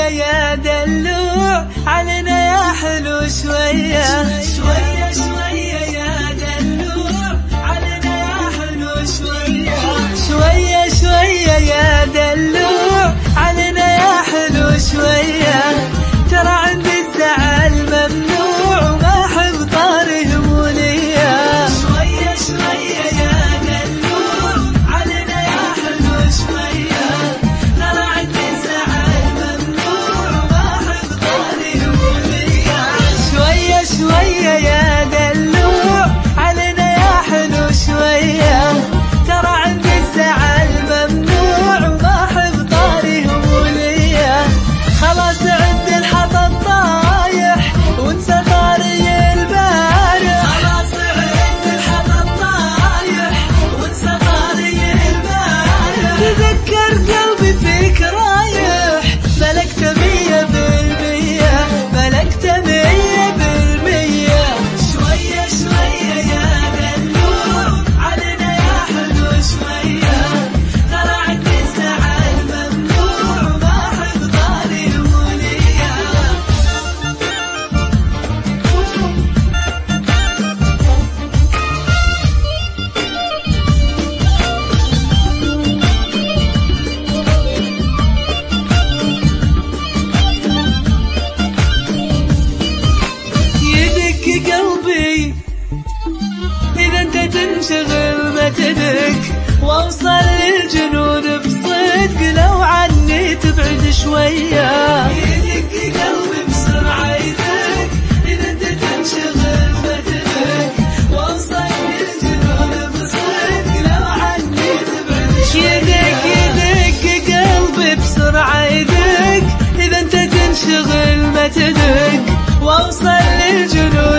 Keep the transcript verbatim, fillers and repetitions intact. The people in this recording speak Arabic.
يا دلوع علينا يا حلو شوية شوية شوية يا دلوع علينا يا حلو شوية شوية شوية يا دلوع علينا يا حلو شوية ترى عندي الزعل ممنوع وما أحب طاره مولية شوية شوية يا دلوع علينا يا حلو شوية ترى عندي الزعل ممنوع وما أحب طاره مولية شوية شوية يا دلوع علينا يا حلو شوية ترى عندي الزعل ممنوع وما أحب طاره مولية خلاص عد الحطب طايح وانسى طاري البارح خلاص عد الحطب طايح وانسى طاري البارح تذكر قلبي فيك رايح ملكت مية بالمية ملكت مية بالمية شوية شوية يا دلوع علينا يا حلو شوية ترى عندي الزعل ممنوع وما أحب طاري مولية يدق قلبي إذا أنت تنشغل ما تدق وأوصل للجنون بصدق لو عني تبعد شوية يدق قلبي بسرعة يدق إذا أنت تنشغل ما تدق وأوصل للجنون بصدق لو عني تبعد شوية يدق يدق قلبي بسرعة يدق إذا أنت تنشغل ما تدق وأوصل للجنون